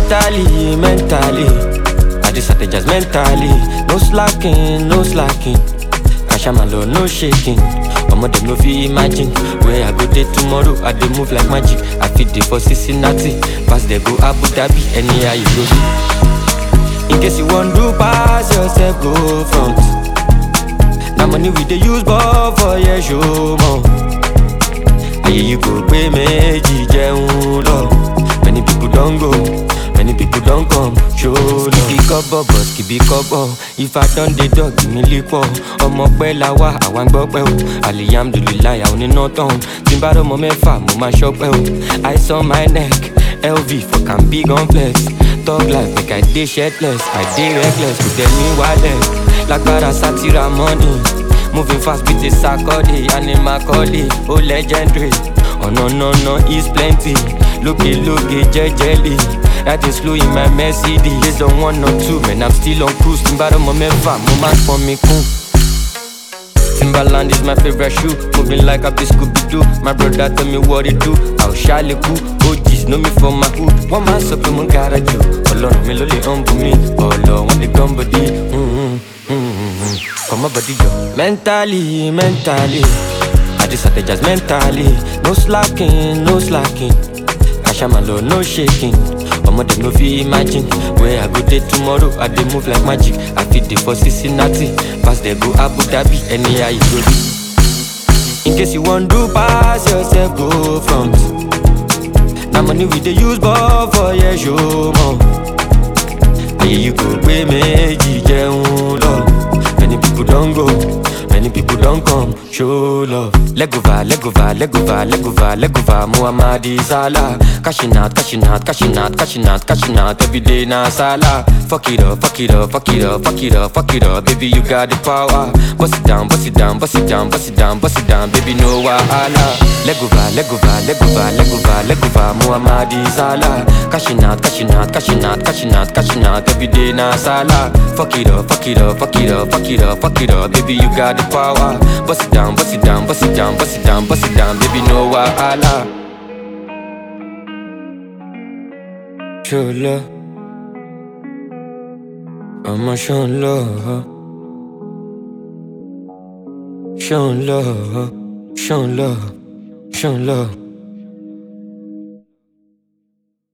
mentally. I just strategize mentally. No slacking, no slacking. Cash my low, no shaking. Omo dem no fit imagine where I go there tomorrow. I dey move like magic. I fit dey for Cincinnati, pass dey go Abu Dhabi, anyhow you go see. In case you want do pass yourself, go front. Now money we dey use ball for your show more. Aye you go pay meji jeun lo. Many people don't go, many people don't come. Show love. Skibi kobo, but skibi kobo. If I done the dog, give me lipo. Omo pe la wa, awan gbọpẹ́ o. Alhamdulillah, I only know town. Timbaro mo mefa, mo ma ṣọpẹ́ o. Ice on my neck, LV for can be gun flex. Talk life, make I dey shirtless, I dey reckless. You tell me wireless, lágbára sátira money. Moving fast with the Sarkodie, Anima Collie, oh legendary. Oh no, it's plenty. Looky, jelly. Riding slow in my Mercedes. This don't want no two, man, I'm still on cruise. Timbaro mo mefa, mo man for me cool. Timberland is my favorite shoe. Moving like a Scooby-Doo. My brother tell me what it do. I'll shally cool. OGs know me from my hood. One man up in my garage. Alone, me lolly humble me. All when they come body. Come on, body, yo. Mentally. I just strategize mentally. No slacking, no slacking. Cash my low, no shaking. Omo dem no fit imagine where I go there tomorrow. I dey move like magic. I fit dey for Cincinnati, pass dey go Abu Dhabi, anyhow you go see. In case you want do pass yourself, go front. Now money we dey use ball for your show more. Aye you go pay meji jeun lo. Many people don't go, many people don't come. Show love. Legova, Muhammadi Salah. Cashing out. Every day na Salah. Fuck it up. Baby, you got the power. Bust it down. Baby, no wahala. Legova, Muhammadi Salah. Cashing out. Every day na Salah. Fuck it up. Baby, you got the power. Bust it down. Baby, no wahala. Show love, I'ma show love. Show love.